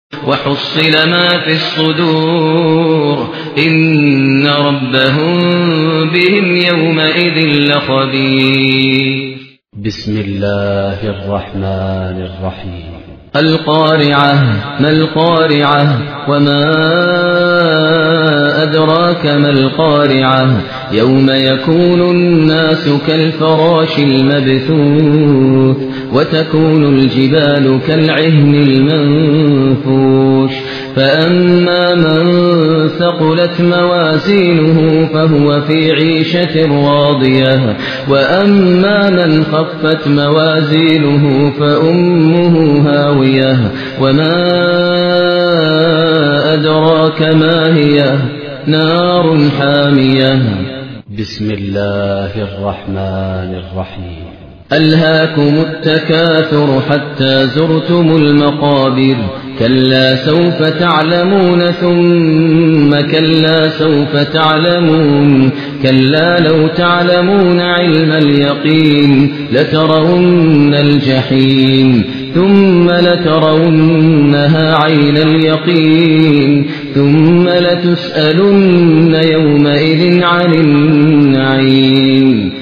وحصل ما في الصدور إن ربهم بهم يومئذ لخبير. بسم الله الرحمن الرحيم. القارعة. ما القارعة؟ وما أدراك ما القارعة؟ يوم يكون الناس كالفراش المبثوث وتكون الجبال كالعهن المنفوش فأما من ثقلت موازينه فهو في عيشة راضية وأما من خفت موازينه فأمه هاوية وما أدراك ما هي نار حامية. بسم الله الرحمن الرحيم. ألهاكم التكاثر حتى زرتم المقابر كلا سوف تعلمون ثم كلا سوف تعلمون كلا لو تعلمون علم اليقين لترون الجحيم ثم لترونها عين اليقين ثم لتسألن يومئذ عن النعيم.